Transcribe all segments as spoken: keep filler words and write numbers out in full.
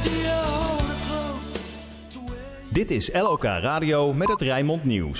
Dit is L O K Radio met het Rijnmond Nieuws.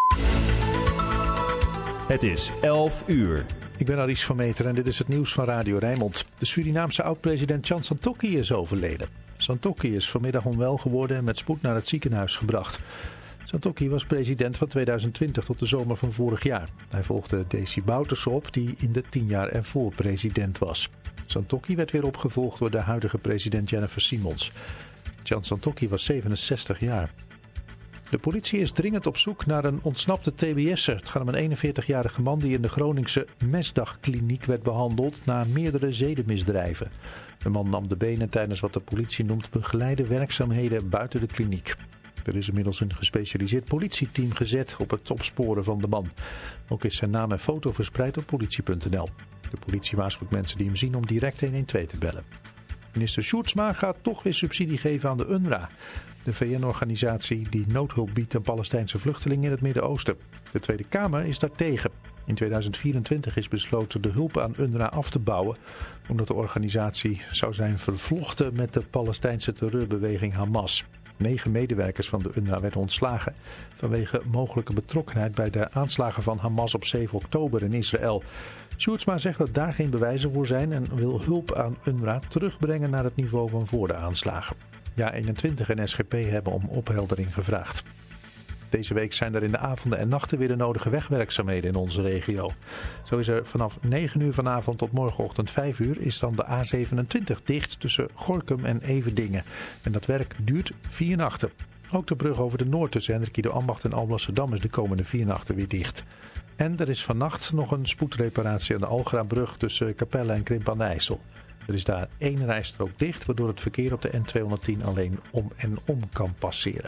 Het is elf uur. Ik ben Aris van Meter en dit is het nieuws van Radio Rijnmond. De Surinaamse oud-president Jan Santokki is overleden. Santokki is vanmiddag onwel geworden en met spoed naar het ziekenhuis gebracht. Santokki was president van tweeduizend twintig tot de zomer van vorig jaar. Hij volgde Desi Bouterse op, die in de tien jaar ervoor president was. Santokki werd weer opgevolgd door de huidige president Jennifer Simons. Jan Santokki was zevenenzestig jaar. De politie is dringend op zoek naar een ontsnapte T B S'er. Het gaat om een eenenveertigjarige man die in de Groningse Mesdagkliniek werd behandeld na meerdere zedenmisdrijven. De man nam de benen tijdens wat de politie noemt begeleide werkzaamheden buiten de kliniek. Er is inmiddels een gespecialiseerd politieteam gezet op het opsporen van de man. Ook is zijn naam en foto verspreid op politie punt n l. De politie waarschuwt mensen die hem zien om direct honderdtwaalf te bellen. Minister Sjoerdsma gaat toch weer subsidie geven aan de U N R W A. De V N-organisatie die noodhulp biedt aan Palestijnse vluchtelingen in het Midden-Oosten. De Tweede Kamer is daartegen. In tweeduizend vierentwintig is besloten de hulp aan U N R W A af te bouwen, omdat de organisatie zou zijn vervlochten met de Palestijnse terreurbeweging Hamas. Negen medewerkers van de U N R W A werden ontslagen vanwege mogelijke betrokkenheid bij de aanslagen van Hamas op zeven oktober in Israël. Sjoerdsma zegt dat daar geen bewijzen voor zijn en wil hulp aan U N R W A terugbrengen naar het niveau van voor de aanslagen. Ja eenentwintig en S G P hebben om opheldering gevraagd. Deze week zijn er in de avonden en nachten weer de nodige wegwerkzaamheden in onze regio. Zo is er vanaf negen uur vanavond tot morgenochtend vijf uur is dan de A zevenentwintig dicht tussen Gorinchem en Everdingen. En dat werk duurt vier nachten. Ook de brug over de Noord tussen Hendrik Ido Ambacht en Alblasserdam is de komende vier nachten weer dicht. En er is vannacht nog een spoedreparatie aan de Algrabrug tussen Capelle en Krimp aan de IJssel. Er is daar één rijstrook dicht, waardoor het verkeer op de N tweehonderdtien alleen om en om kan passeren.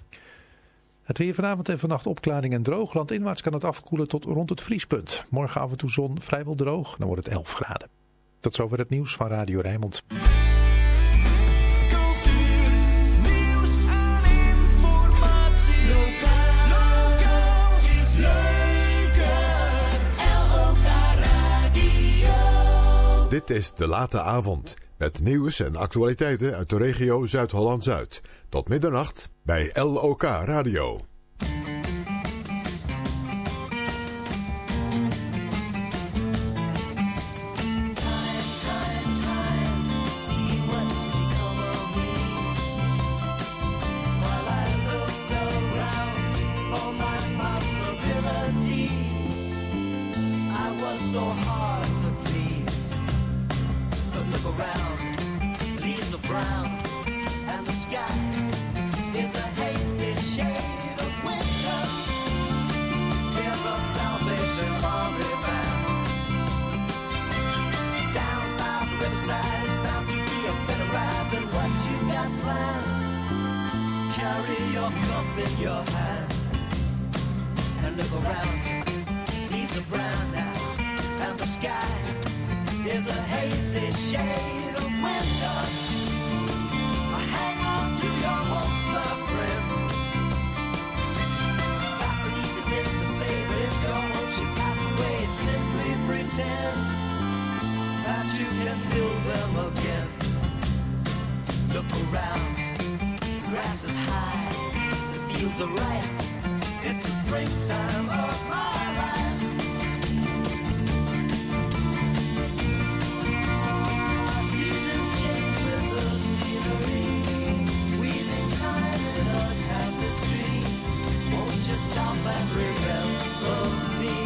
Het weer vanavond en vannacht opklaring en droog. Landinwaarts kan het afkoelen tot rond het vriespunt. Morgen af en toe zon, vrijwel droog, dan wordt het elf graden. Tot zover het nieuws van Radio Rijnmond. Cultuur, nieuws en informatie. Lokaal, lokaal is leuker. L O K Radio. Dit is De Late Avond. Met nieuws en actualiteiten uit de regio Zuid-Holland-Zuid. Tot middernacht bij L O K Radio. Carry your cup in your hand and look around you. Leaves are brown now, and the sky is a hazy shade of winter. Hang on to your hopes, my friend. That's an easy thing to say, but if your hopes should pass away, simply pretend that you can build them again. Look around. The grass is high, the fields are ripe. It's the springtime of my life. Seasons change with the scenery, weaving time in a tapestry. Won't you stop and remember me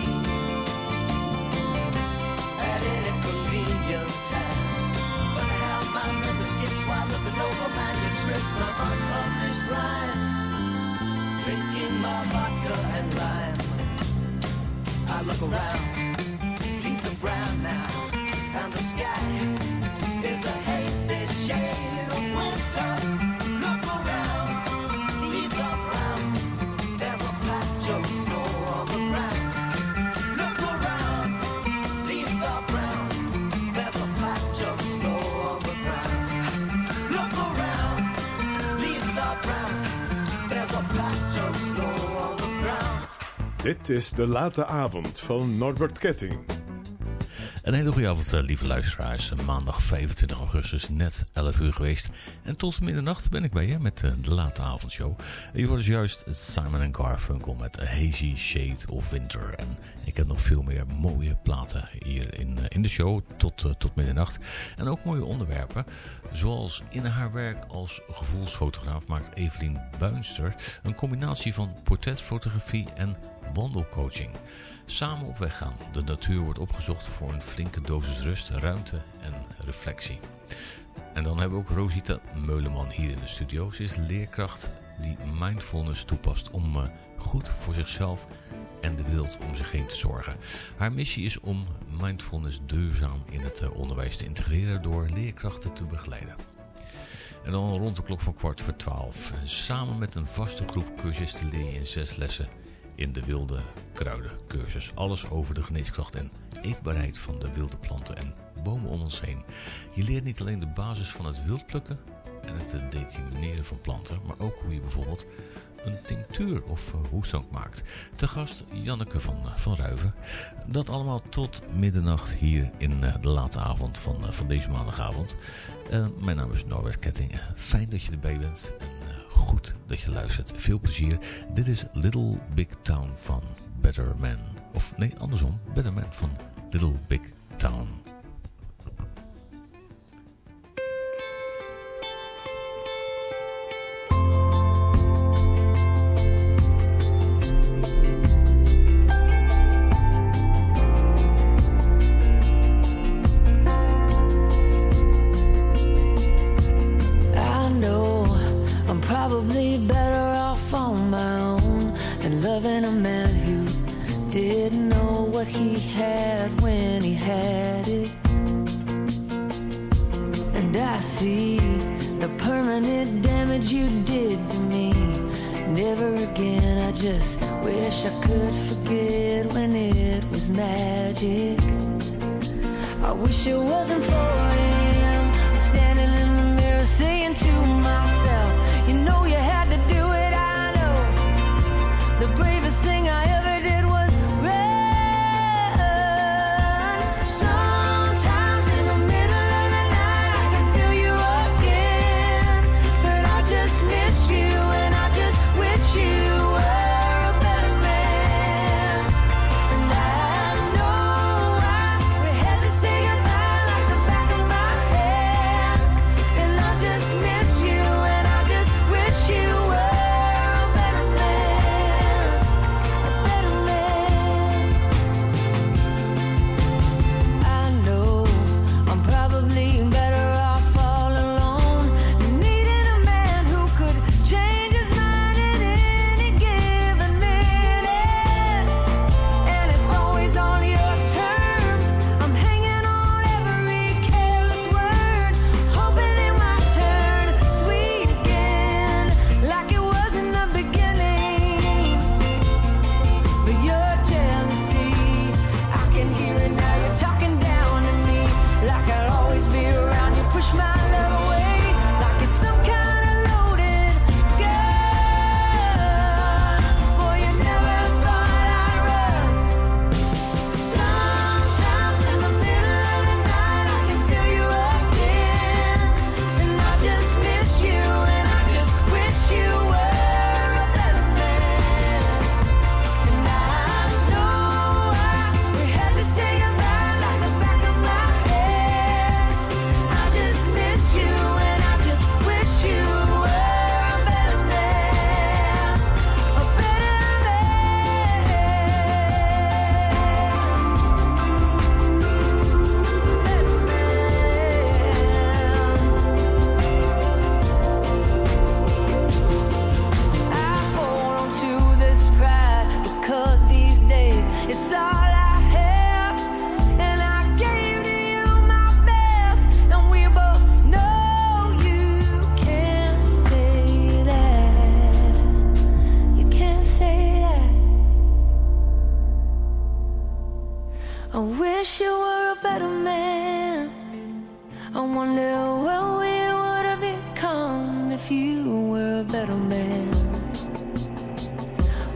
at any convenient time? But I have my memberships while looking over manuscripts of unpublished rhyme, drinking my vodka and lime. I look around, leaves are brown now, and the sky is a hazy shade of winter. Look around, leaves are brown, there's a patch of snow on the ground. Look around, leaves are brown, there's a patch of snow on the ground. Look around, leaves are brown, there's a patch of snow on the ground. Dit is De Late Avond van Norbert Ketting. Een hele goede avond, lieve luisteraars. Maandag vijfentwintig augustus, net elf uur geweest. En tot middernacht ben ik bij je met de late avondshow. Je hoort dus juist Simon en Garfunkel met A Hazy Shade of Winter. En ik heb nog veel meer mooie platen hier in, in de show tot, uh, tot middernacht. En ook mooie onderwerpen. Zoals in haar werk als gevoelsfotograaf maakt Evelien Buinster een combinatie van portretfotografie en wandelcoaching. Samen op weg gaan. De natuur wordt opgezocht voor een flinke dosis rust, ruimte en reflectie. En dan hebben we ook Rosita Meuleman hier in de studio. Ze is leerkracht die mindfulness toepast om uh, goed voor zichzelf en de wereld om zich heen te zorgen. Haar missie is om mindfulness duurzaam in het uh, onderwijs te integreren door leerkrachten te begeleiden. En dan rond de klok van kwart voor twaalf. Samen met een vaste groep cursisten leer je in zes lessen in de wilde kruidencursus. Alles over de geneeskracht en eetbaarheid van de wilde planten en bomen om ons heen. Je leert niet alleen de basis van het wildplukken en het determineren van planten, maar ook hoe je bijvoorbeeld een tinctuur of uh, hoestdrank maakt. Te gast Janneke van, uh, van Ruiven. Dat allemaal tot middernacht hier in uh, de late avond van, uh, van deze maandagavond. Uh, mijn naam is Norbert Ketting. Fijn dat je erbij bent en uh, goed dat je luistert. Veel plezier. Dit is Little Big Town van Better Man. Of nee, andersom. Better Man van Little Big Town.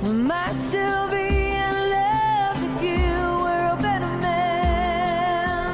Might still be in love if you were a better man.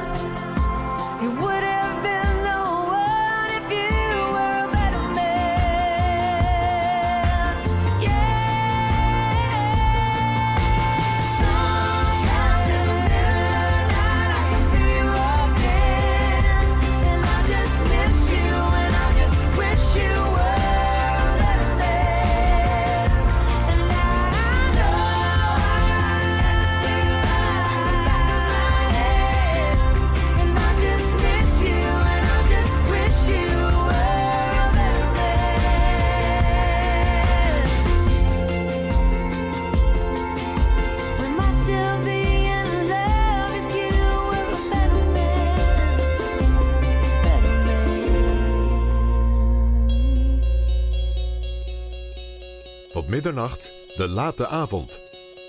middernacht, de late avond.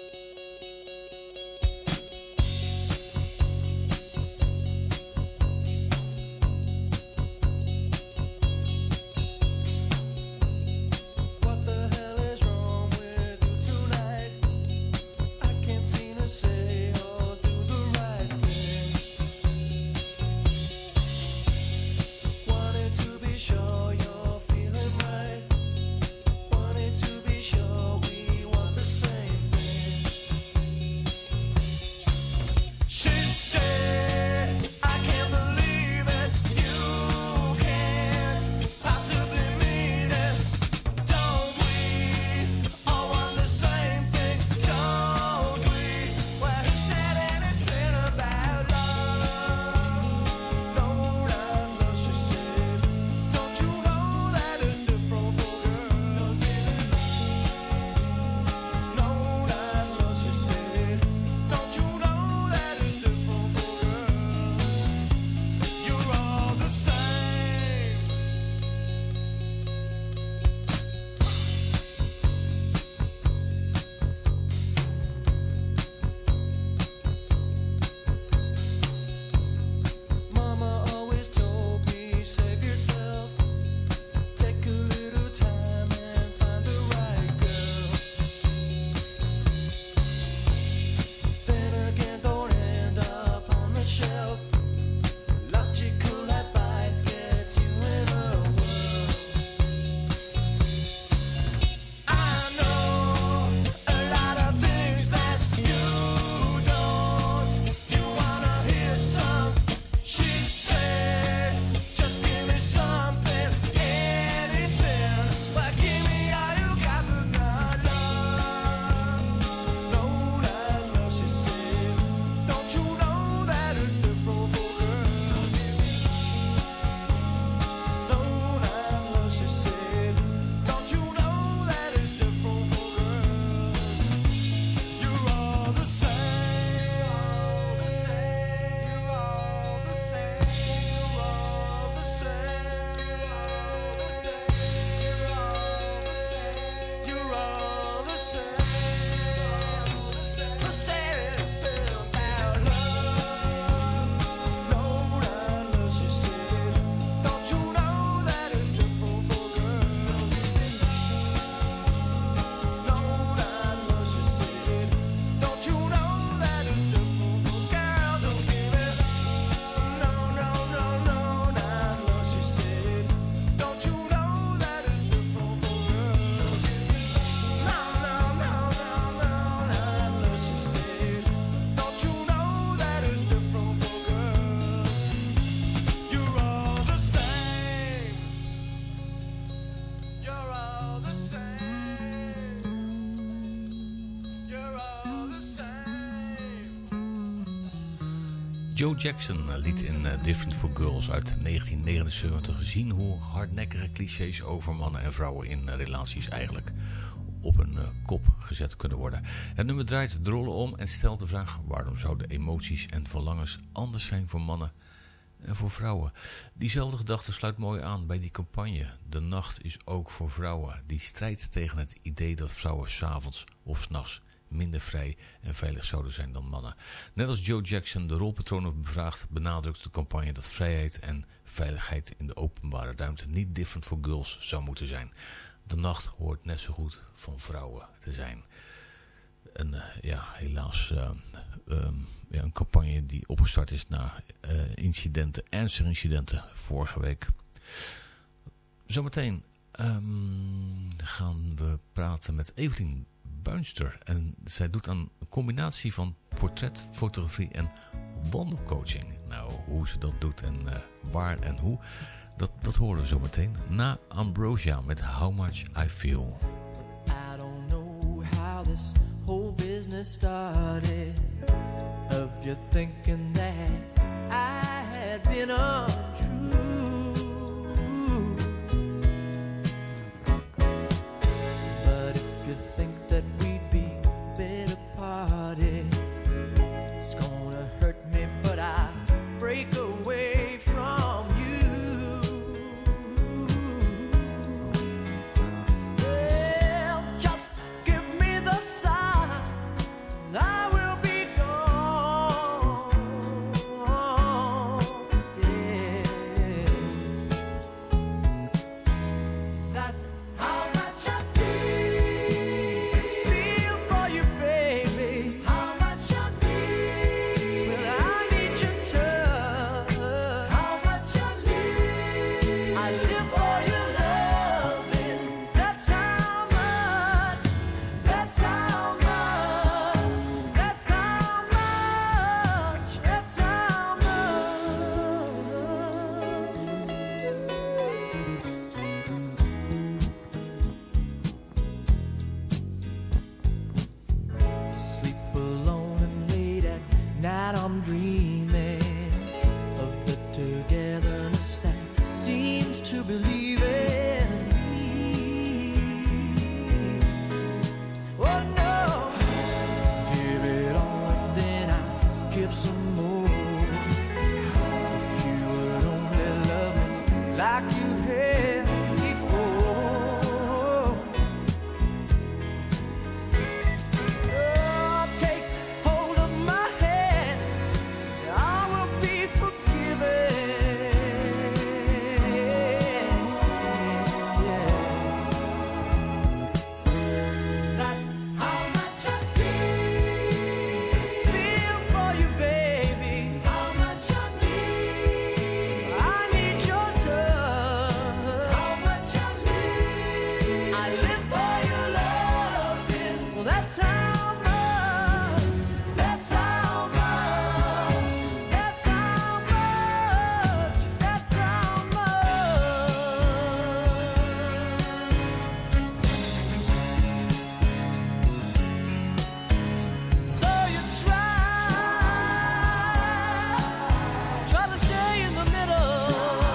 Joe Jackson liet in uh, Different for Girls uit negentien negenenzeventig zien hoe hardnekkige clichés over mannen en vrouwen in uh, relaties eigenlijk op een uh, kop gezet kunnen worden. Het nummer draait de rollen om en stelt de vraag: waarom zouden emoties en verlangens anders zijn voor mannen en voor vrouwen? Diezelfde gedachte sluit mooi aan bij die campagne. De nacht is ook voor vrouwen. Die strijdt tegen het idee dat vrouwen 's avonds of 's nachts minder vrij en veilig zouden zijn dan mannen. Net als Joe Jackson de rolpatronen bevraagt, benadrukt de campagne dat vrijheid en veiligheid in de openbare ruimte niet different for girls zou moeten zijn. De nacht hoort net zo goed van vrouwen te zijn. En uh, ja, helaas uh, um, ja, een campagne die opgestart is na uh, incidenten, ernstige incidenten vorige week. Zometeen um, gaan we praten met Evelien Buinster. En zij doet aan een combinatie van portretfotografie en wandelcoaching. Nou, hoe ze dat doet en uh, waar en hoe, dat, dat horen we zo meteen. Na Ambrosia met How Much I Feel. I don't know how this whole business started, of you thinking that I had been untrue. But if you think that we'd be better parted, it's gonna hurt me, but I break away from you. Well, just Sleep alone and late at night I'm dreaming of the togetherness that seems to believe in me. Oh no, give it all and then I'll give some more. If you would only love me like you had before. Oh, take hold of my hand, I will be forgiven. Yeah. That's how much I feel, feel for you, baby. How much I need, I need your touch. How much I need, I live for your loving. Well, that's how much, that's how much, that's how much, that's how much. So you try, try to stay in the middle,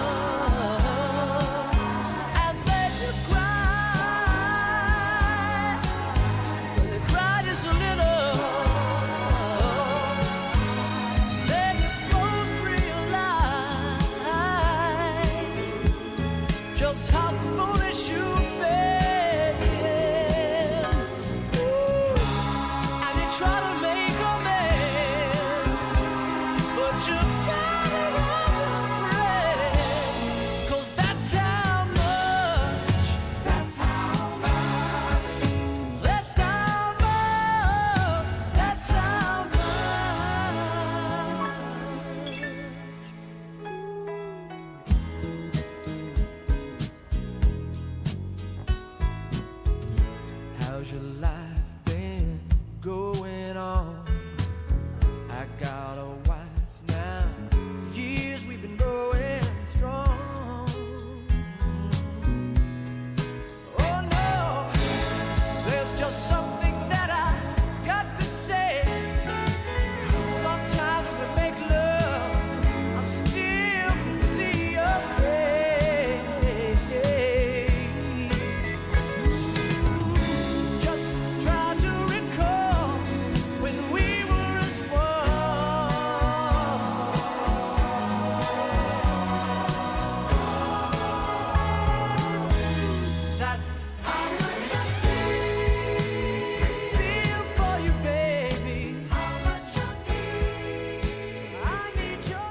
and then you cry, you cry just a little, then you both realize just how foolish you've been. And you try to make amends, but you gotta have friends. 'Cause that's how much, that's how much, that's how much, that's how much. How's your life been going on? I got a wife now. Years we've been going strong. Oh no, there's just something that I got to say. Sometimes when we make love, I still can see your face. Just try to recall when we were as one. That's how much I feel, feel for you, baby. How much I need, I need your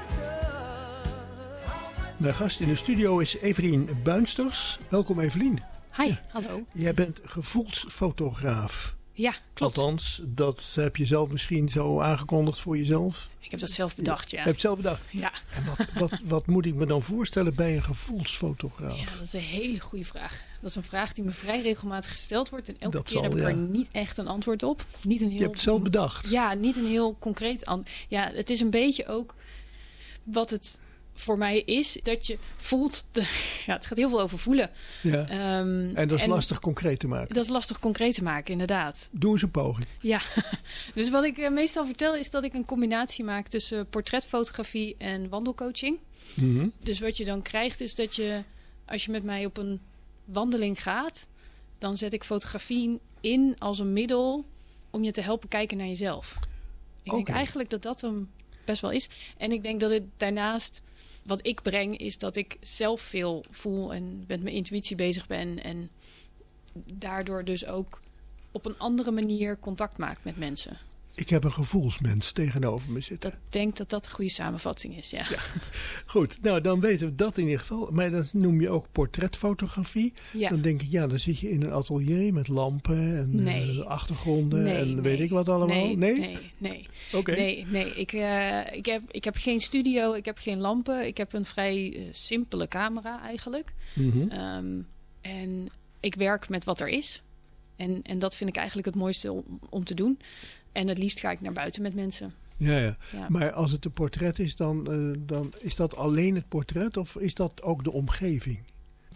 touch. Mijn gast in de studio is Evelien Buinsters. Welkom Evelien. Hi, hallo. Jij bent gevoelsfotograaf. Ja, klopt. Althans, dat heb je zelf misschien zo aangekondigd voor jezelf. Ik heb dat zelf bedacht, ja. Heb je het zelf bedacht? Ja. En wat, wat, wat moet ik me dan voorstellen bij een gevoelsfotograaf? Ja, dat is een hele goede vraag. Dat is een vraag die me vrij regelmatig gesteld wordt. En elke Dat keer zal, heb ik ja. er niet echt een antwoord op. Niet een heel, Je hebt het zelf bedacht. Ja, niet een heel concreet antwoord. Ja, het is een beetje ook wat het voor mij is. Dat je voelt... De, ja, het gaat heel veel over voelen. Ja. Ehm, En dat is lastig concreet te maken. Dat is lastig concreet te maken, inderdaad. Doe eens een poging. Ja, dus wat ik eh, meestal vertel is dat ik een combinatie maak tussen portretfotografie en wandelcoaching. Mhm. Dus wat je dan krijgt is dat je, als je met mij op een wandeling gaat, dan zet ik fotografie in als een middel om je te helpen kijken naar jezelf. Ik Oké. denk eigenlijk dat dat hem best wel is. En ik denk dat het daarnaast, wat ik breng, is dat ik zelf veel voel en met mijn intuïtie bezig ben. En daardoor dus ook op een andere manier contact maak met mensen. Ik heb een gevoelsmens tegenover me zitten. Ik denk dat dat een goede samenvatting is, ja. Goed, nou dan weten we dat in ieder geval. Maar dat noem je ook portretfotografie. Ja. Dan denk ik, ja, dan zit je in een atelier met lampen en Nee. eh, achtergronden Nee, en nee. weet ik wat allemaal. Nee, Nee? nee, nee. Oké. Nee, nee. Ik, eh, ik, heb, ik heb geen studio, ik heb geen lampen. Ik heb een vrij eh, simpele camera eigenlijk. Mhm. Ehm, en ik werk met wat er is. En, en dat vind ik eigenlijk het mooiste om, om te doen. En het liefst ga ik naar buiten met mensen. Ja, ja. Ja. Maar als het een portret is, dan, eh, dan is dat alleen het portret of is dat ook de omgeving?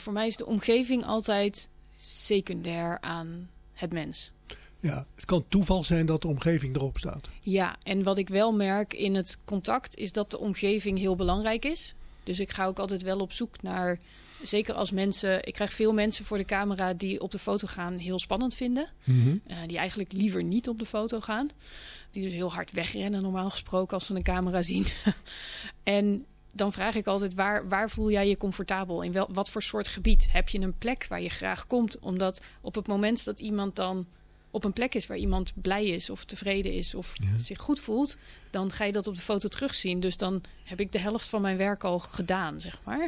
Voor mij is de omgeving altijd secundair aan het mens. Ja, het kan toeval zijn dat de omgeving erop staat. Ja, en wat ik wel merk in het contact is dat de omgeving heel belangrijk is. Dus ik ga ook altijd wel op zoek naar, zeker als mensen, ik krijg veel mensen voor de camera die op de foto gaan heel spannend vinden. Mm-hmm. Uh, die eigenlijk liever niet op de foto gaan. Die dus heel hard wegrennen normaal gesproken als ze een camera zien. En dan vraag ik altijd, waar, waar voel jij je comfortabel? In wel, wat voor soort gebied? Heb je een plek waar je graag komt? Omdat op het moment dat iemand dan op een plek is waar iemand blij is of tevreden is of Ja. zich goed voelt, dan ga je dat op de foto terugzien. Dus dan heb ik de helft van mijn werk al gedaan, zeg maar.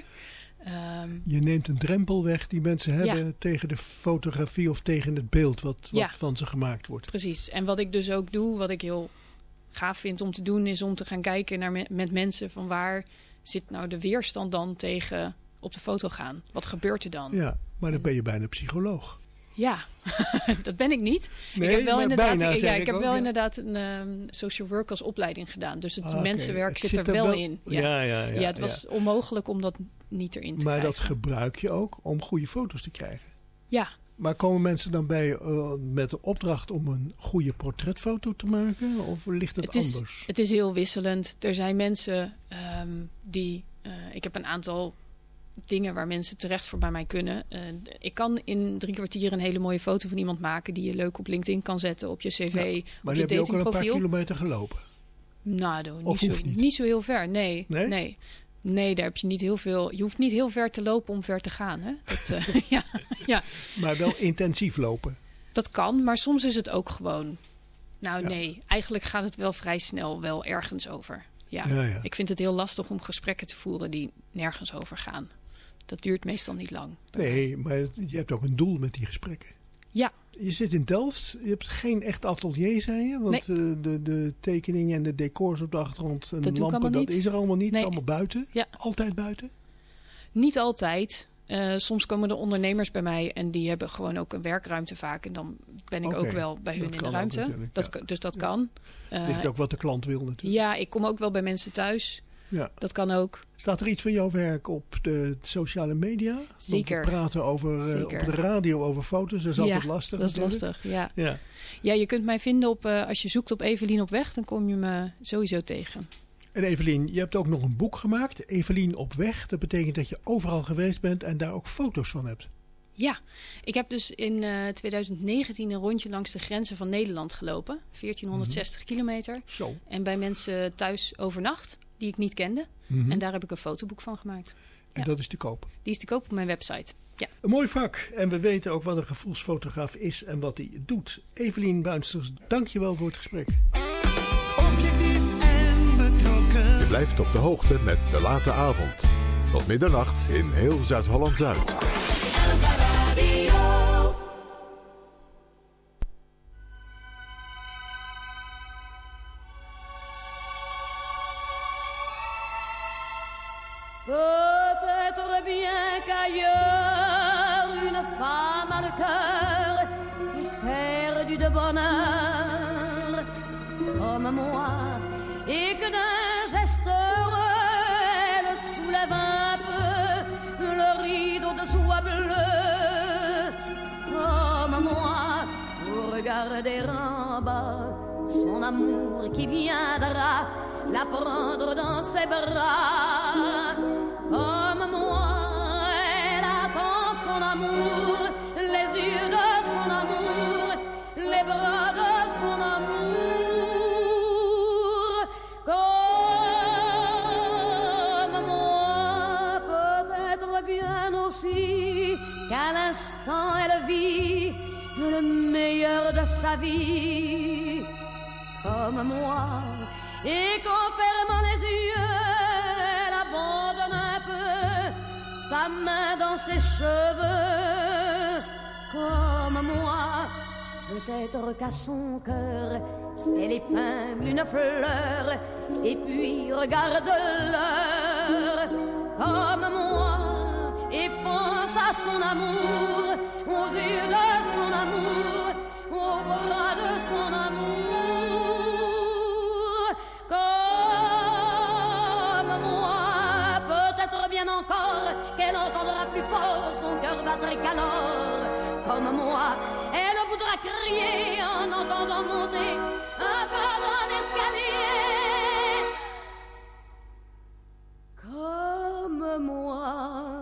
Um, Je neemt een drempel weg die mensen hebben Ja. tegen de fotografie of tegen het beeld wat, wat Ja. van ze gemaakt wordt. Precies. En wat ik dus ook doe, wat ik heel gaaf vind om te doen, is om te gaan kijken naar me- met mensen van waar zit nou de weerstand dan tegen op de foto gaan? Wat gebeurt er dan? Ja, maar dan ben je bijna psycholoog. Ja, dat ben ik niet. Nee, ik heb wel maar inderdaad, bijna, ik, zeg ja, ik ik heb ook, wel ja. inderdaad een um, social work als opleiding gedaan. Dus het Ah, oké. mensenwerk Het zit, er wel, in. Ja, Ja, ja, ja. ja, het was ja. onmogelijk om dat niet erin te Maar dat krijgen. gebruik je ook om goede foto's te krijgen. Ja, Maar komen mensen dan bij uh, met de opdracht om een goede portretfoto te maken? Of ligt het, het is, anders? het is heel wisselend. Er zijn mensen um, die... Uh, ik heb een aantal dingen waar mensen terecht voor bij mij kunnen. Uh, ik kan in drie kwartier een hele mooie foto van iemand maken die je leuk op LinkedIn kan zetten, op je cv, Ja, op maar je dan heb je ook al een paar datingprofiel. kilometer gelopen. Nou, doe, niet, Of zo, hoeft niet? niet zo heel ver. Nee, Nee? nee. Nee, daar heb je niet heel veel. Je hoeft niet heel ver te lopen om ver te gaan. Hè? Dat, uh, ja, ja, Maar wel intensief lopen. dat kan, maar soms is het ook gewoon. Nou, Ja. nee, eigenlijk gaat het wel vrij snel wel ergens over. Ja. Ja, ja. Ik vind het heel lastig om gesprekken te voeren die nergens over gaan. Dat duurt meestal niet lang. Nee, maar je hebt ook een doel met die gesprekken. Ja. Je zit in Delft. Je hebt geen echt atelier, zei je? Want Nee. uh, de, de tekeningen en de decors op de achtergrond en Dat doe ik lampen, allemaal dat niet. is er allemaal niet. Het Nee. is allemaal buiten. Ja. Altijd buiten. Niet altijd. Uh, soms komen er ondernemers bij mij en die hebben gewoon ook een werkruimte vaak. En dan ben ik Oké, ook wel bij hun dat in kan de ook ruimte. natuurlijk, Dat, ja. kan- Dus dat kan. Uh, Ligt ook wat de klant wil natuurlijk. ja, ik kom ook wel bij mensen thuis. Ja. Dat kan ook. Staat er iets van jouw werk op de sociale media? Want Zeker. we praten over, uh, Zeker. op de radio over foto's. Dat is altijd Ja, lastig. Dat is natuurlijk. lastig, ja. Ja. Ja, je kunt mij vinden op, uh, als je zoekt op Evelien op weg, dan kom je me sowieso tegen. En Evelien, je hebt ook nog een boek gemaakt. Evelien op weg. Dat betekent dat je overal geweest bent en daar ook foto's van hebt. Ja, ik heb dus in uh, twintig negentien een rondje langs de grenzen van Nederland gelopen. veertienhonderdzestig Mhm. kilometer. Zo. En bij mensen thuis overnacht, die ik niet kende. Mhm. En daar heb ik een fotoboek van gemaakt. En ja. dat is te koop. Die is te koop op mijn website. Ja. Een mooi vak. En we weten ook wat een gevoelsfotograaf is en wat hij doet. Evelien Buinsters, dank je wel voor het gesprek. Objectief en betrokken. Je blijft op de hoogte met De Late Avond. Tot middernacht in heel Zuid-Holland-Zuid. Peut-être bien qu'ailleurs une femme a le cœur perdu de bonheur comme moi et que d'un geste heureux elle soulève un peu le rideau de soie bleue comme moi pour regarder en bas son amour qui viendra la prendre dans ses bras. Comme moi, elle attend son amour, les yeux de son amour, les bras de son amour. Comme moi, peut-être bien aussi qu'à l'instant elle vit le meilleur de sa vie. Comme moi, et qu'en fermant les yeux, elle abandonne un peu sa main dans ses cheveux. Comme moi, peut-être qu'à son cœur, elle épingle une fleur et puis regarde l'heure. Comme moi, et pense à son amour, aux yeux de son amour, aux bras de son amour. Comme moi, peut-être bien encore qu'elle entendra plus fort son cœur battre qu'alors. Comme moi, elle voudra crier en entendant monter un pas dans l'escalier. Comme moi,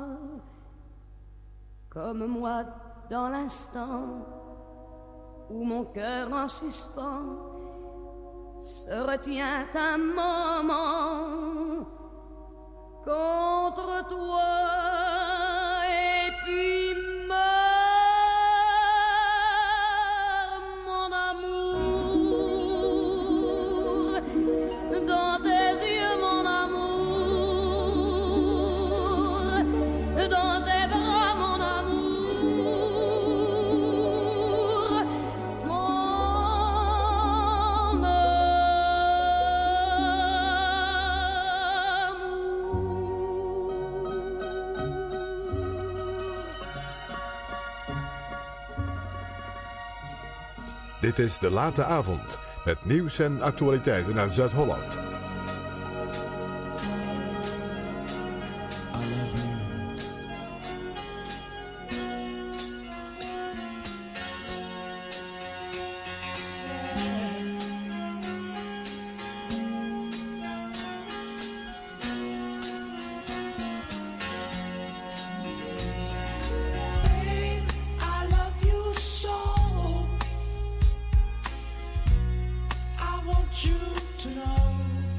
comme moi dans l'instant où mon cœur en suspens se retient un moment contre toi et puis meurt mon amour dans tes yeux, mon amour dans tes bras, mon amour, mon Dit is De Late Avond met nieuws en actualiteiten uit Zuid-Holland. You to know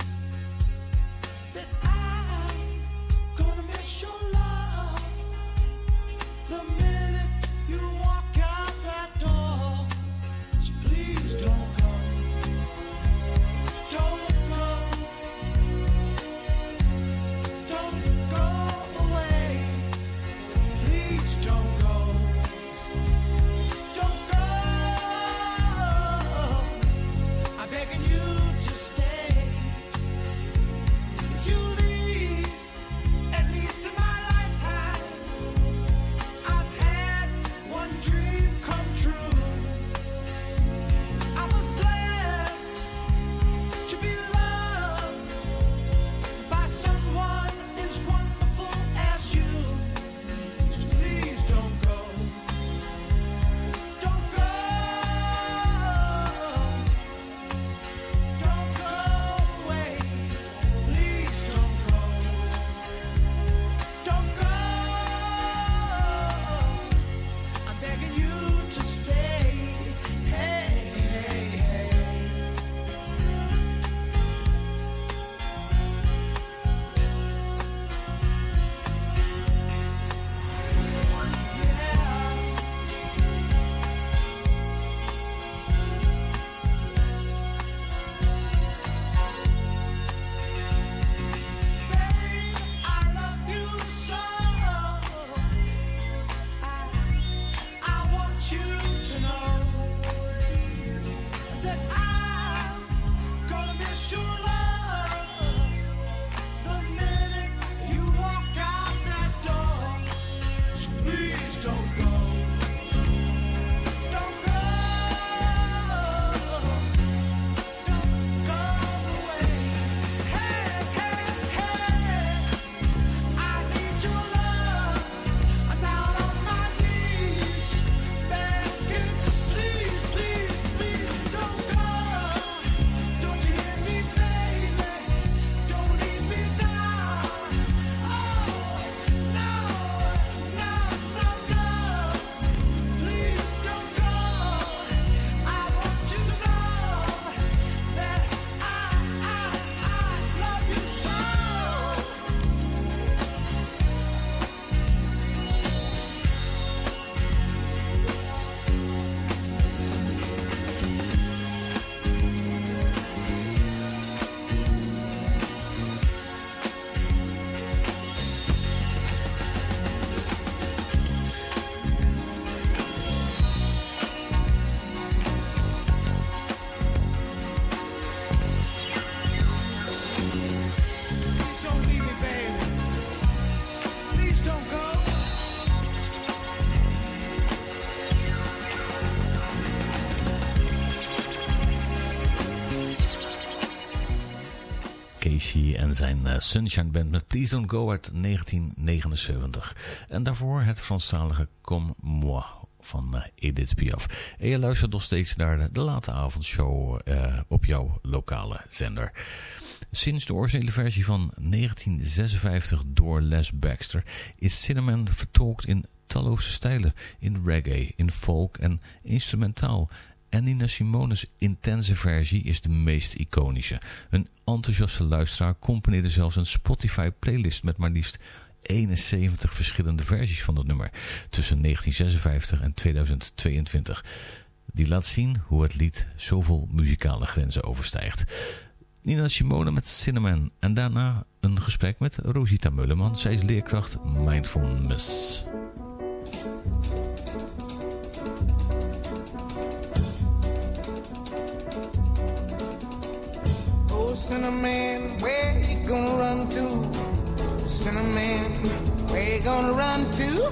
Anishi en zijn uh, Sunshine Band met Please Don't Go uit negentien negenenzeventig. En daarvoor het Franstalige Comme Moi van uh, Edith Piaf. En je luistert nog steeds naar de, de late avondshow uh, op jouw lokale zender. Sinds de originele versie van negentien zesenvijftig door Les Baxter is Cinnamon vertolkt in talloze stijlen. In reggae, in folk en instrumentaal. En Nina Simone's intense versie is de meest iconische. Een enthousiaste luisteraar componeerde zelfs een Spotify playlist met maar liefst eenenzeventig verschillende versies van dat nummer. Tussen negentien zesenvijftig en tweeduizend tweeëntwintig. Die laat zien hoe het lied zoveel muzikale grenzen overstijgt. Nina Simone met Cinnamon. En daarna een gesprek met Rosita Meuleman. Zij is leerkracht Mindfulness. Oh, Cinnamon, where you gonna run to? Cinnamon, where you gonna run to?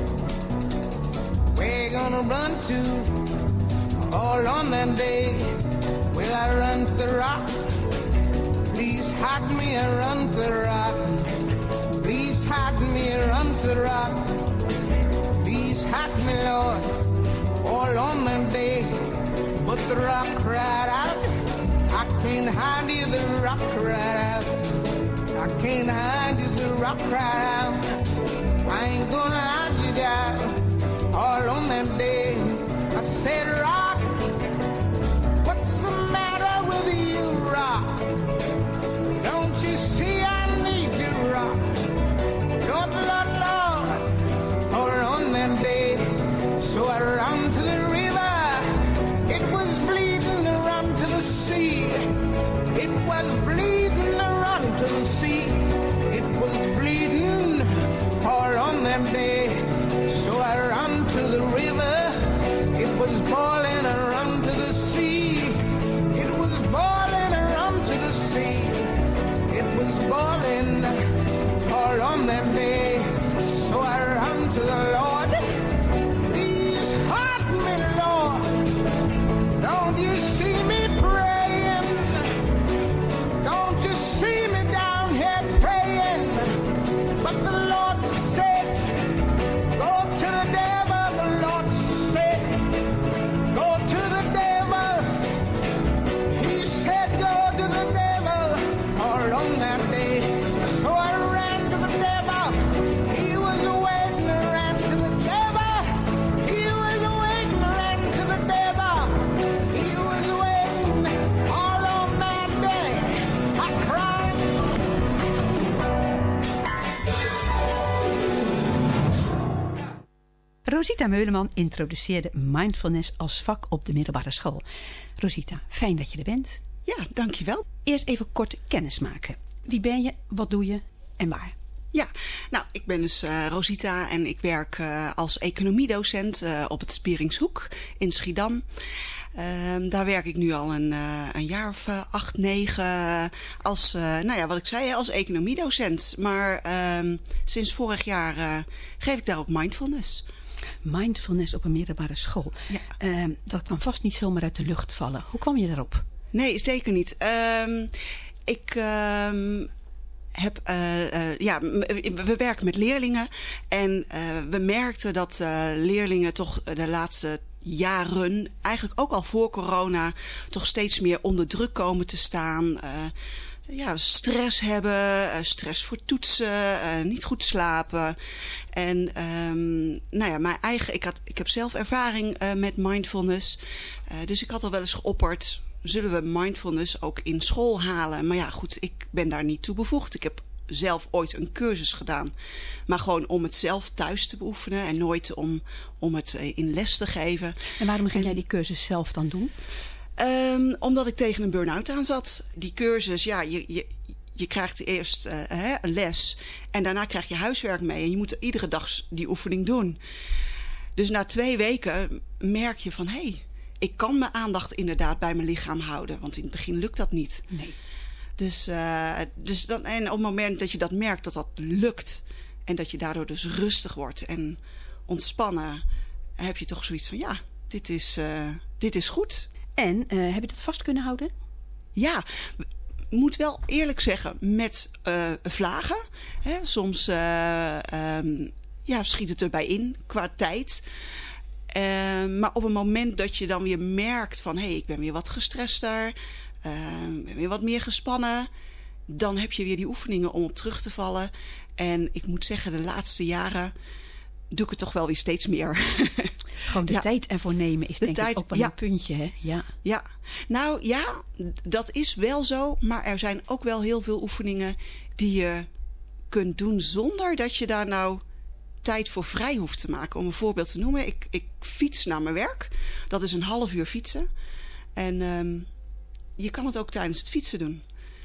Where you gonna run to? All on that day, will I run to the rock? Please hide me and run to the rock. Please hide me and run to the rock. Please hide me, Lord, all on that day. But the rock cried out, I can't hide you, the rock cried out. I can't hide you, the rock cried out. I ain't gonna hide you down all on that day. I said, rock, what's the matter with you, rock? Don't you see I need you, rock? Lord, Lord, Lord, all on that day. So I ran to the river. It was bleeding to run to the sea. It was bleeding to run to the sea. It was bleeding all on that day. So I ran to the river. It was boiling and run to the sea. It was boiling and run to the sea. It was boiling all on that day. So I ran to the Lord. Please hide me, Lord. Don't you see me praying? Don't you see me down here praying? But the Lord said, go to the devil. The Lord said, go to the devil. He said, go to the devil all on that day. So I ran to the devil. He was waiting, I ran to the devil. He was waiting, I ran to the devil. He was waiting all on that day. I cried. Rosita Meuleman introduceerde mindfulness als vak op de middelbare school. Rosita, fijn dat je er bent. Ja, dankjewel. Eerst even kort kennis maken. Wie ben je, wat doe je en waar? Ja, nou, ik ben dus uh, Rosita en ik werk uh, als economiedocent uh, op het Spieringshoek in Schiedam. Uh, daar werk ik nu al een, uh, een jaar of uh, acht, negen als, uh, nou ja, wat ik zei, als economiedocent. Maar uh, sinds vorig jaar uh, geef ik daar ook mindfulness. Mindfulness op een middelbare school. Ja. Uh, dat kan vast niet zomaar uit de lucht vallen. Hoe kwam je daarop? Nee, zeker niet. Uh, ik... Uh, Heb, uh, uh, ja, we werken met leerlingen en uh, we merkten dat uh, leerlingen toch de laatste jaren, eigenlijk ook al voor corona, toch steeds meer onder druk komen te staan. Uh, ja, stress hebben, uh, stress voor toetsen, uh, niet goed slapen. En um, nou ja, mijn eigen, ik, had, ik heb zelf ervaring uh, met mindfulness, uh, dus ik had al wel eens geopperd, zullen we mindfulness ook in school halen? Maar ja, goed, ik ben daar niet toe bevoegd. Ik heb zelf ooit een cursus gedaan. Maar gewoon om het zelf thuis te beoefenen. En nooit om, om het in les te geven. En waarom ging en, jij die cursus zelf dan doen? Um, omdat ik tegen een burn-out aan zat. Die cursus, ja, je... je Je krijgt eerst uh, hè, een les. En daarna krijg je huiswerk mee. En je moet iedere dag die oefening doen. Dus na twee weken merk je van... hé, hey, ik kan mijn aandacht inderdaad bij mijn lichaam houden. Want in het begin lukt dat niet. Nee. Dus, uh, dus dan, en op het moment dat je dat merkt dat dat lukt... en dat je daardoor dus rustig wordt en ontspannen... heb je toch zoiets van, ja, dit is, uh, dit is goed. En uh, heb je dat vast kunnen houden? Ja, moet wel eerlijk zeggen, met uh, vlagen. Hè, soms uh, um, ja, schiet het erbij in qua tijd. Uh, maar op een moment dat je dan weer merkt van... hé, hey, ik ben weer wat gestrester, uh, ben weer wat meer gespannen... dan heb je weer die oefeningen om op terug te vallen. En ik moet zeggen, de laatste jaren doe ik het toch wel weer steeds meer. Gewoon de ja. tijd ervoor nemen is de denk tijd, ik ook wel ja. een puntje, hè? Ja. ja, nou ja, dat is wel zo. Maar er zijn ook wel heel veel oefeningen die je kunt doen... zonder dat je daar nou tijd voor vrij hoeft te maken. Om een voorbeeld te noemen. Ik, ik fiets naar mijn werk. Dat is een half uur fietsen. En um, je kan het ook tijdens het fietsen doen.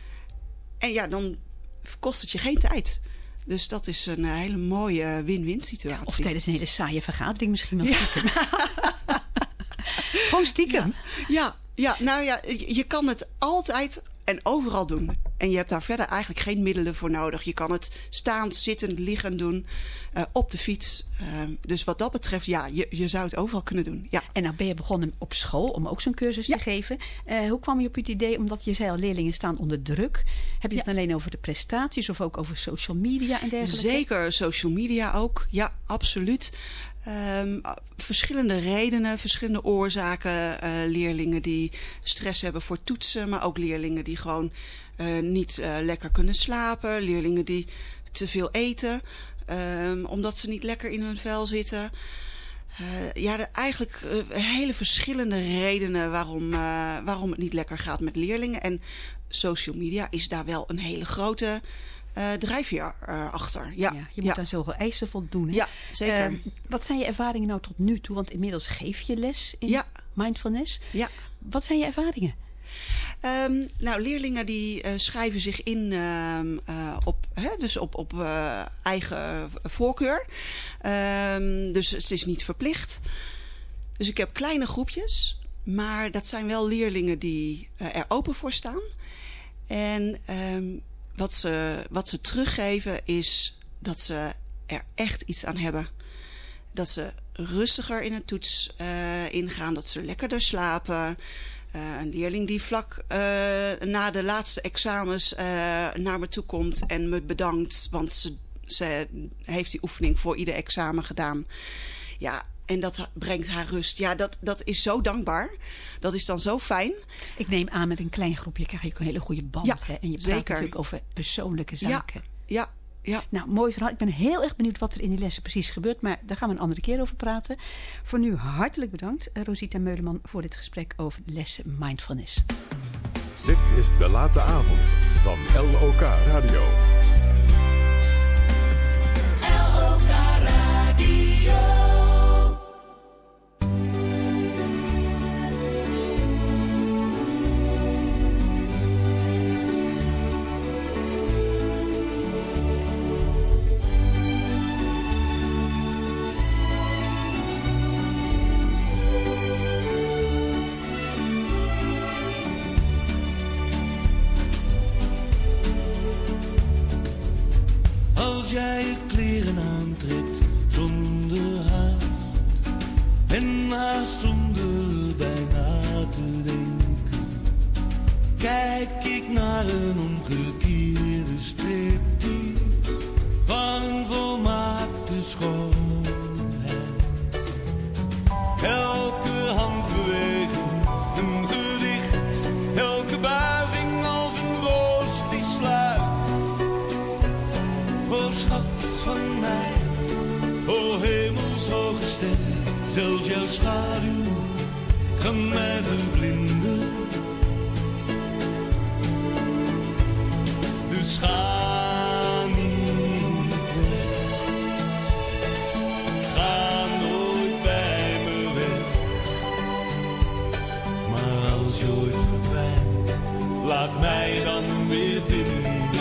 En ja, dan kost het je geen tijd. Dus dat is een uh, hele mooie win-win situatie. Of tijdens een hele saaie vergadering misschien wel stiekem. Ja. Gewoon stiekem. Ja, ja, ja, nou ja, je, je kan het altijd en overal doen. En je hebt daar verder eigenlijk geen middelen voor nodig. Je kan het staand, zittend, liggend doen. Uh, op de fiets. Uh, dus wat dat betreft, ja, je, je zou het overal kunnen doen. Ja. En nou ben je begonnen op school om ook zo'n cursus ja. te geven. Uh, hoe kwam je op het idee? Omdat je zei al, leerlingen staan onder druk. Heb je ja. het alleen over de prestaties of ook over social media en dergelijke? Zeker, social media ook. Ja, absoluut. Um, verschillende redenen, verschillende oorzaken. Uh, leerlingen die stress hebben voor toetsen, maar ook leerlingen die gewoon uh, niet uh, lekker kunnen slapen. Leerlingen die te veel eten, um, omdat ze niet lekker in hun vel zitten. Uh, ja, de, eigenlijk uh, hele verschillende redenen waarom, uh, waarom het niet lekker gaat met leerlingen. En social media is daar wel een hele grote... Uh, drijfveer uh, achter. Ja. Ja, je moet ja. aan zoveel eisen voldoen. Hè? Ja, zeker. Uh, wat zijn je ervaringen nou tot nu toe? Want inmiddels geef je les in ja. mindfulness. Ja. Wat zijn je ervaringen? Um, nou, leerlingen die uh, schrijven zich in uh, uh, op, hè, dus op, op uh, eigen voorkeur. Um, dus het is niet verplicht. Dus ik heb kleine groepjes. Maar dat zijn wel leerlingen die uh, er open voor staan. En... Um, Wat ze, wat ze teruggeven is dat ze er echt iets aan hebben. Dat ze rustiger in een toets uh, ingaan. Dat ze lekkerder slapen. Uh, een leerling die vlak uh, na de laatste examens uh, naar me toe komt en me bedankt. Want ze, ze heeft die oefening voor ieder examen gedaan. Ja, en dat brengt haar rust. Ja, dat, dat is zo dankbaar. Dat is dan zo fijn. Ik neem aan, met een klein groepje krijg je ook een hele goede band. Ja, hè? En je praat zeker. natuurlijk over persoonlijke zaken. Ja, ja, ja. Nou, mooi verhaal. Ik ben heel erg benieuwd wat er in die lessen precies gebeurt. Maar daar gaan we een andere keer over praten. Voor nu hartelijk bedankt, Rosita Meuleman, voor dit gesprek over lessen mindfulness. Dit is De Late Avond van L O K Radio. L O K Radio. Als jij je kleren aantrekt zonder haast en haast zonder bijna te denken, kijk ik naar een omgekeerde striptease van een volmaakte schoonheid. Elke handbeweging een gedicht, elke buiging als een roos die sluit. O schat van mij, o hemelshoge ster, zelfs jouw schaduw kan mij verblinden. Dus ga niet weg, ga nooit bij me weg. Maar als je ooit verdwijnt, laat mij dan weer vinden.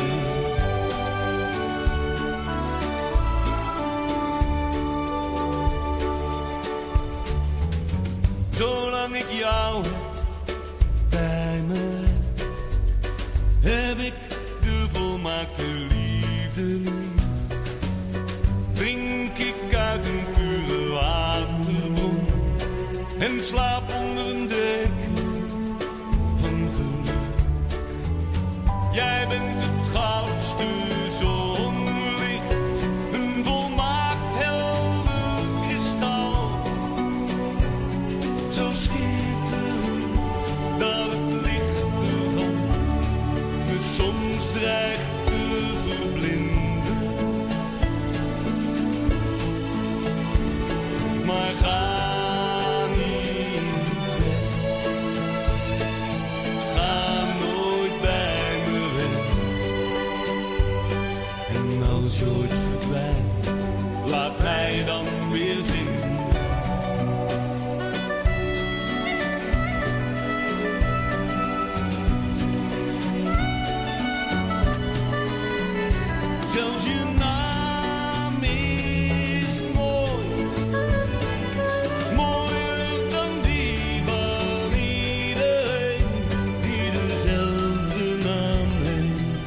Zolang ik jou bij me heb ik de volmaakte liefde lief. Drink ik uit een pure waterbron en slaap onder een deken van geluk. mij dan weer vinden. Zelfs je naam is mooi, mooier dan die van iedereen die dezelfde naam heeft.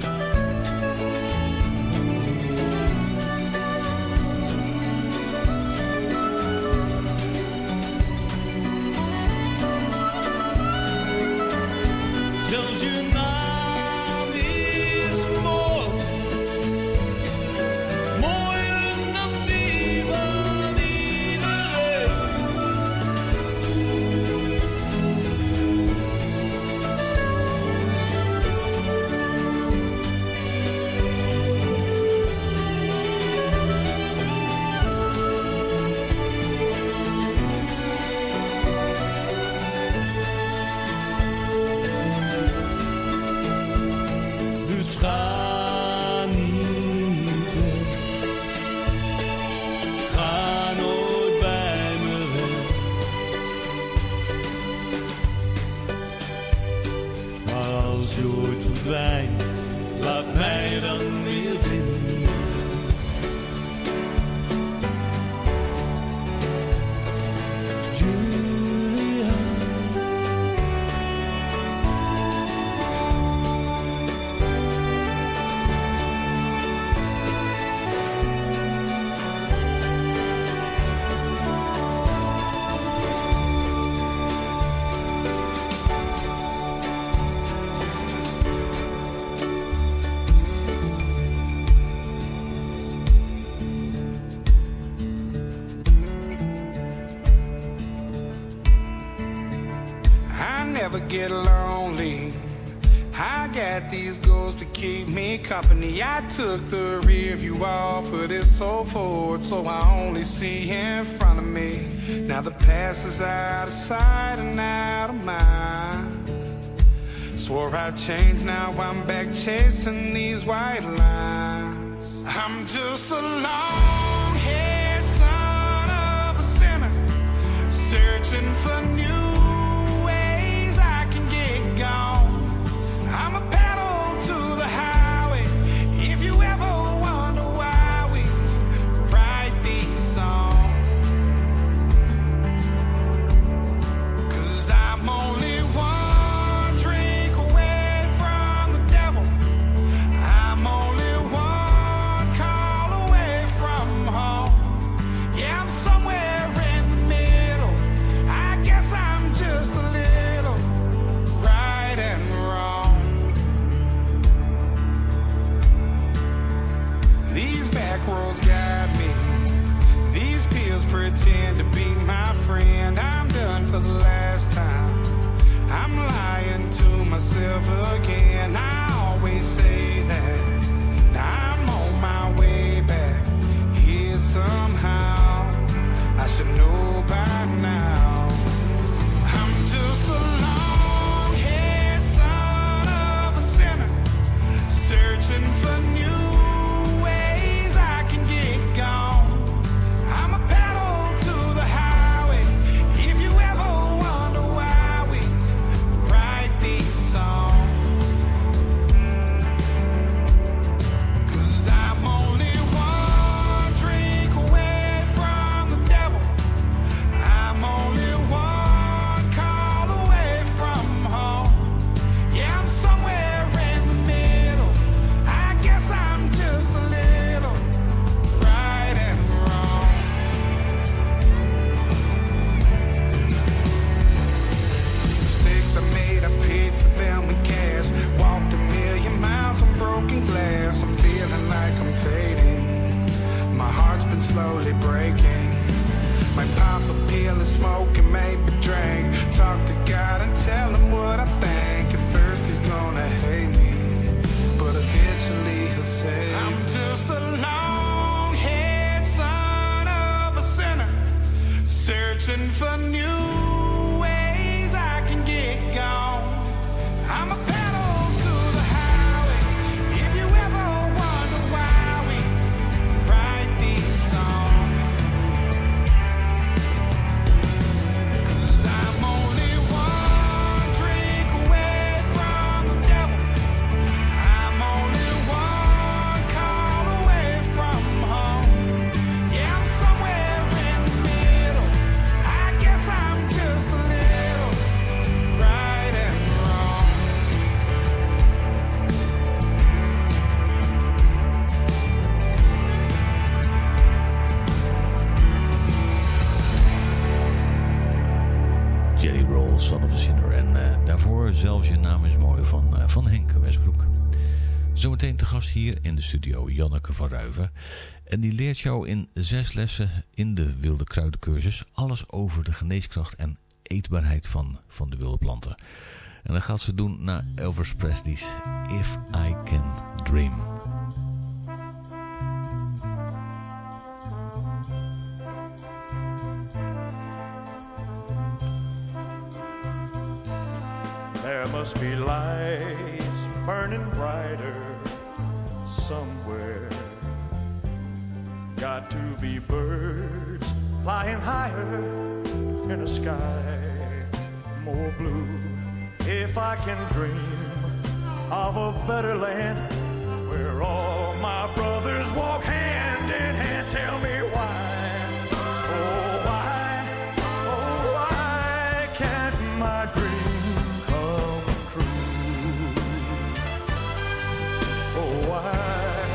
Zelfs je naam is mooi, mooier dan die van iedereen. Dus ga niet weg, ga nooit bij me weg. Maar als je ooit verdwijnt, laat mij dan weer vinden. Julia. I never get lonely. I got these goals to keep me company. I took the rear view off of this old Ford, so I only see in front of me. Now the past is out of sight and out of mind. Swore I'd change, now I'm back chasing these white lines. I'm just a long-haired son of a sinner, searching for new ways I can get gone. I'm a pedal to the highway. If you ever wonder why we write these songs, 'cause I'm only one drink away from the devil. I'm only one call away from home. Yeah, I'm somewhere in the middle. I guess I'm just a little right and wrong. These back roads guide me. These pills pretend to be my friend. I'm done for the last time. I'm lying to myself again. I always say that. Now I'm on my way back here somehow. I should know by now. I'm just a long-haired son of a sinner, searching for new ways I can get gone. I'm a pedal to the highway. If you ever wonder why we write these songs, 'cause I'm only one drink away from the devil. I'm only one call away from home. Yeah, I'm somewhere in the middle. I guess I'm just a little right and wrong. Mistakes I made, I paid for them with cash. Walked a million miles on broken glass. I'm feeling like I'm fading. My heart's been slowly breaking. Might pop a pill and smoke and maybe drink. Talk to God and tell him what I think. At first he's gonna hate me, but eventually he'll say, I'm just a long-haired son of a sinner, searching for new ways I can get gone. I'm a pedal to the highway. If you ever wonder why we write these songs, Son of a Sinner. En uh, daarvoor Zelfs je naam is mooi van, uh, van Henk Westbroek. Zometeen te gast hier in de studio Janneke van Ruiven. En die leert jou in zes lessen in de wilde kruidencursus alles over de geneeskracht en eetbaarheid van, van de wilde planten. En dat gaat ze doen naar Elvis Presley's If I Can Dream. There must be lights burning brighter somewhere. Got to be birds flying higher in a sky more blue. If I can dream of a better land where all my brothers walk hand in hand, tell me why, oh why, oh why can't my dream come true? Oh why?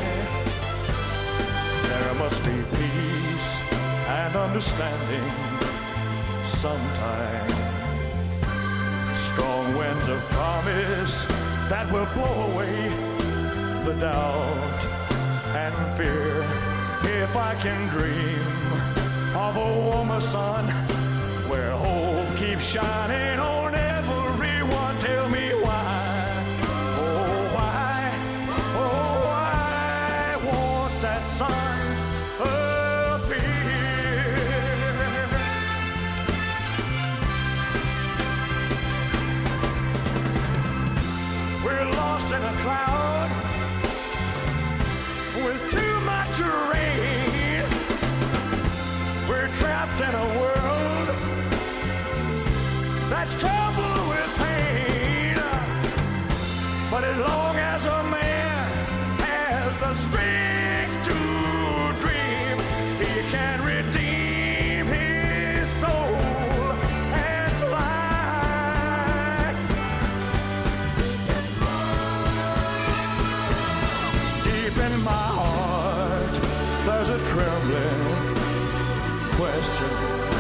There must be peace and understanding sometime. Strong winds of promise that will blow away the doubt and fear. If I can dream of a warmer sun where hope keeps shining on everyone, tell me why, oh why, oh why won't that sun appear? We're lost in a cloud with too much rain. We're trapped in a world that's troubled with pain. But as long as a man has the strength to dream, he can redeem his soul and fly. Deep in my heart, there's a trembling question.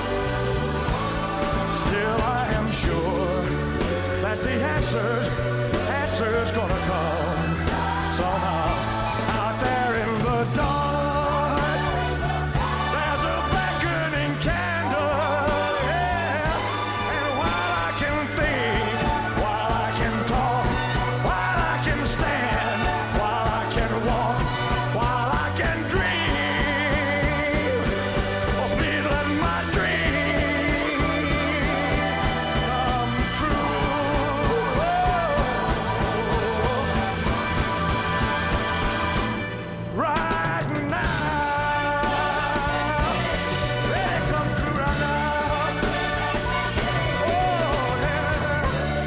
Still I am sure that the answers, answers gonna come somehow. Out there in the dark, there's a beckoning candle, yeah. And while I can think, while I can talk, while I can stand, while I can walk, while I can dream, oh please let my dream come true. Right now, let it come true right now. Oh yeah.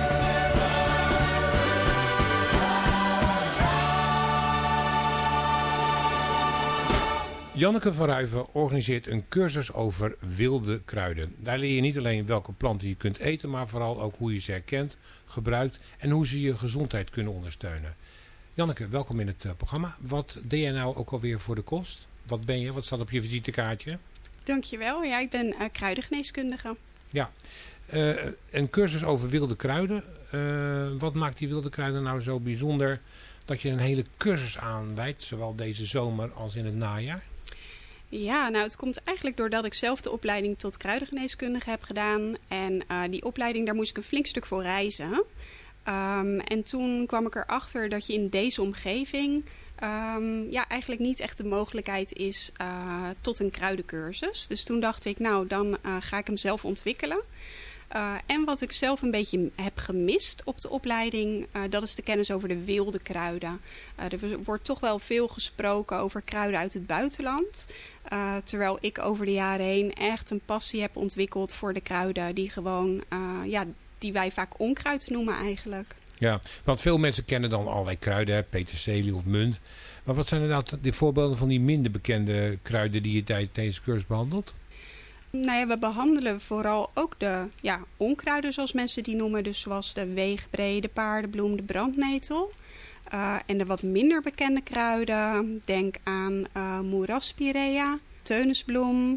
Janneke van Ruiven organiseert een cursus over wilde kruiden. Daar leer je niet alleen welke planten je kunt eten, maar vooral ook hoe je ze herkent, gebruikt en hoe ze je gezondheid kunnen ondersteunen. Janneke, welkom in het uh, programma. Wat deed jij nou ook alweer voor de kost? Wat ben je? Wat staat op je visitekaartje? Dankjewel. Ja, ik ben uh, kruidengeneeskundige. Ja, uh, een cursus over wilde kruiden. Uh, wat maakt die wilde kruiden nou zo bijzonder dat je een hele cursus aanwijdt, zowel deze zomer als in het najaar? Ja, nou het komt eigenlijk doordat ik zelf de opleiding tot kruidengeneeskundige heb gedaan. En uh, die opleiding, daar moest ik een flink stuk voor reizen. Um, en toen kwam ik erachter dat je in deze omgeving um, ja, eigenlijk niet echt de mogelijkheid is uh, tot een kruidencursus. Dus toen dacht ik, nou dan uh, ga ik hem zelf ontwikkelen. Uh, en wat ik zelf een beetje heb gemist op de opleiding, uh, dat is de kennis over de wilde kruiden. Uh, er wordt toch wel veel gesproken over kruiden uit het buitenland. Uh, terwijl ik over de jaren heen echt een passie heb ontwikkeld voor de kruiden die gewoon, uh, ja, die wij vaak onkruid noemen eigenlijk. Ja, want veel mensen kennen dan allerlei kruiden, hè, peterselie of munt. Maar wat zijn inderdaad de voorbeelden van die minder bekende kruiden die je tijdens deze cursus behandelt? Nou ja, we behandelen vooral ook de ja, onkruiden zoals mensen die noemen. Dus zoals de weegbree, de paardenbloem, de brandnetel. Uh, en de wat minder bekende kruiden, denk aan uh, moeraspirea, teunisbloem,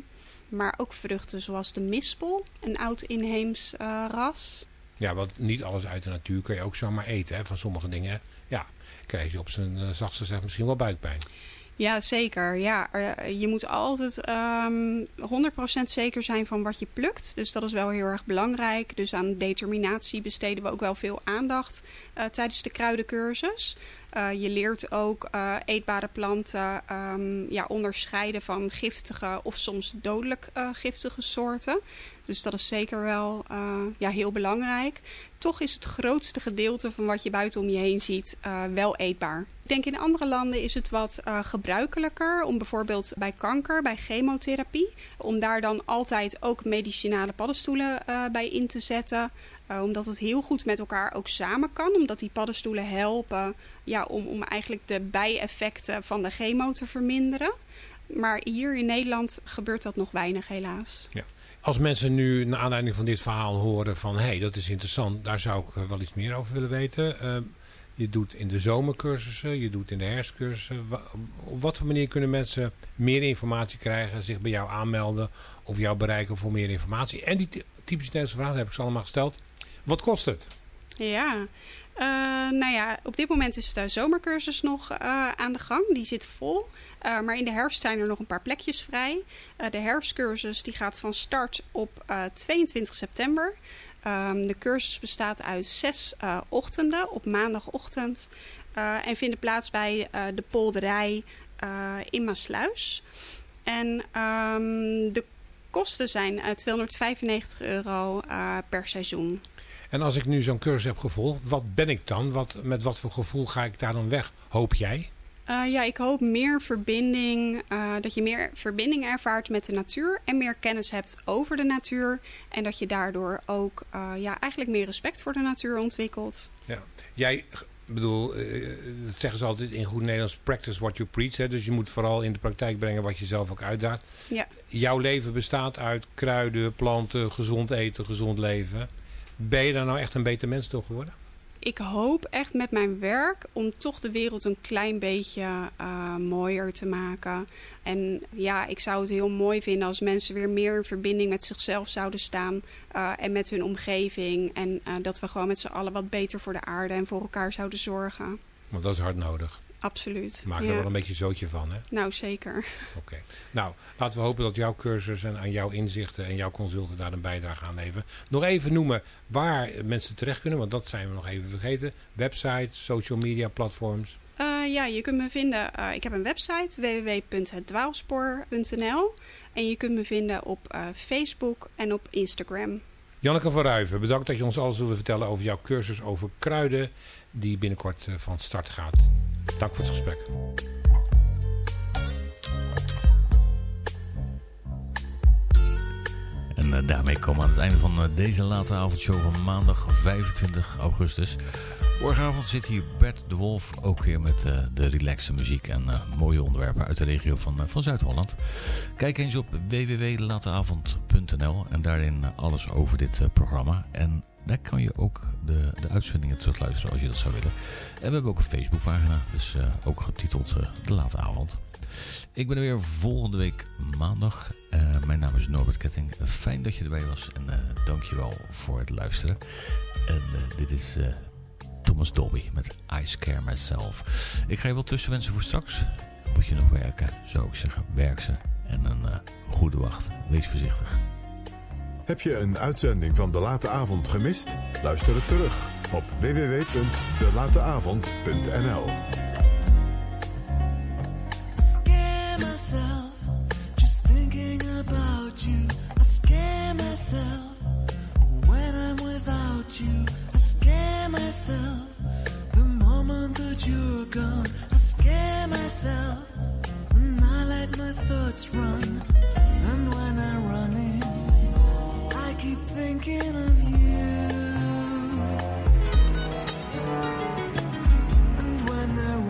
Maar ook vruchten zoals de mispel, een oud inheems uh, ras. Ja, want niet alles uit de natuur kun je ook zomaar eten. Hè? Van sommige dingen, ja, krijg je op zijn uh, zachtste zeg misschien wel buikpijn. Ja, zeker. Ja, je moet altijd um, honderd procent zeker zijn van wat je plukt. Dus dat is wel heel erg belangrijk. Dus aan determinatie besteden we ook wel veel aandacht uh, tijdens de kruidencursus. Uh, je leert ook uh, eetbare planten um, ja, onderscheiden van giftige of soms dodelijk uh, giftige soorten. Dus dat is zeker wel uh, ja, heel belangrijk. Toch is het grootste gedeelte van wat je buiten om je heen ziet uh, wel eetbaar. Ik denk in andere landen is het wat uh, gebruikelijker om bijvoorbeeld bij kanker, bij chemotherapie, om daar dan altijd ook medicinale paddenstoelen uh, bij in te zetten. Uh, omdat het heel goed met elkaar ook samen kan. Omdat die paddenstoelen helpen ja, om, om eigenlijk de bijeffecten van de chemo te verminderen. Maar hier in Nederland gebeurt dat nog weinig helaas. Ja. Als mensen nu naar aanleiding van dit verhaal horen van hé, hey, dat is interessant, daar zou ik wel iets meer over willen weten. Uh, je doet in de zomercursussen, je doet in de herfstcursussen. Op wat voor manier kunnen mensen meer informatie krijgen, zich bij jou aanmelden of jou bereiken voor meer informatie? En die typische Nederlandse vraag heb ik ze allemaal gesteld. Wat kost het? Ja, uh, nou ja, op dit moment is de zomercursus nog uh, aan de gang. Die zit vol. Uh, maar in de herfst zijn er nog een paar plekjes vrij. Uh, de herfstcursus die gaat van start op uh, tweeëntwintig september. Um, de cursus bestaat uit zes uh, ochtenden op maandagochtend. Uh, en vinden plaats bij uh, de polderij uh, in Maasluis. En um, de kosten zijn uh, tweehonderdvijfennegentig euro uh, per seizoen. En als ik nu zo'n cursus heb gevolgd, wat ben ik dan? Wat, met wat voor gevoel ga ik daar dan weg? Hoop jij? Uh, ja, ik hoop meer verbinding, uh, dat je meer verbinding ervaart met de natuur en meer kennis hebt over de natuur. En dat je daardoor ook uh, ja, eigenlijk meer respect voor de natuur ontwikkelt. Ja, jij... Ik bedoel, uh, dat zeggen ze altijd in goed Nederlands, practice what you preach. Hè? Dus je moet vooral in de praktijk brengen wat je zelf ook uitdaagt. Ja. Jouw leven bestaat uit kruiden, planten, gezond eten, gezond leven. Ben je daar nou echt een beter mens door geworden? Ik hoop echt met mijn werk om toch de wereld een klein beetje uh, mooier te maken. En ja, ik zou het heel mooi vinden als mensen weer meer in verbinding met zichzelf zouden staan. Uh, en met hun omgeving. En uh, dat we gewoon met z'n allen wat beter voor de aarde en voor elkaar zouden zorgen. Want dat is hard nodig. Absoluut. Maak er ja. wel een beetje zootje van, hè? Nou, zeker. Oké. Okay. Nou, laten we hopen dat jouw cursus en aan jouw inzichten en jouw consulten daar een bijdrage aan leveren. Nog even noemen waar mensen terecht kunnen, want dat zijn we nog even vergeten. Website, social media platforms. Uh, ja, je kunt me vinden. Uh, ik heb een website, w w w punt het dwaalspoor punt n l. En je kunt me vinden op uh, Facebook en op Instagram. Janneke van Ruiven, bedankt dat je ons alles wilde vertellen over jouw cursus over kruiden die binnenkort uh, van start gaat. Dank voor het gesprek. En uh, daarmee komen we aan het einde van uh, deze late avondshow van maandag vijfentwintig augustus. Morgenavond zit hier Bert de Wolf ook weer met uh, de relaxe muziek en uh, mooie onderwerpen uit de regio van, uh, van Zuid-Holland. Kijk eens op w w w punt lateavond punt n l en daarin uh, alles over dit uh, programma. En daar kan je ook de, de uitzendingen terugluisteren als je dat zou willen. En we hebben ook een Facebookpagina, dus uh, ook getiteld uh, De Late Avond. Ik ben er weer volgende week maandag. Uh, mijn naam is Norbert Ketting. Uh, fijn dat je erbij was en uh, dankjewel voor het luisteren. En uh, dit is uh, Thomas Dolby met I Scare Myself. Ik ga je wel tussenwensen voor straks. Moet je nog werken, zou ik zeggen. Werk ze. En een uh, goede wacht. Wees voorzichtig. Heb je een uitzending van De Late Avond gemist? Luister het terug op w w w punt de late avond punt n l. Run, and when I run in, I keep thinking of you. And when the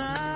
night.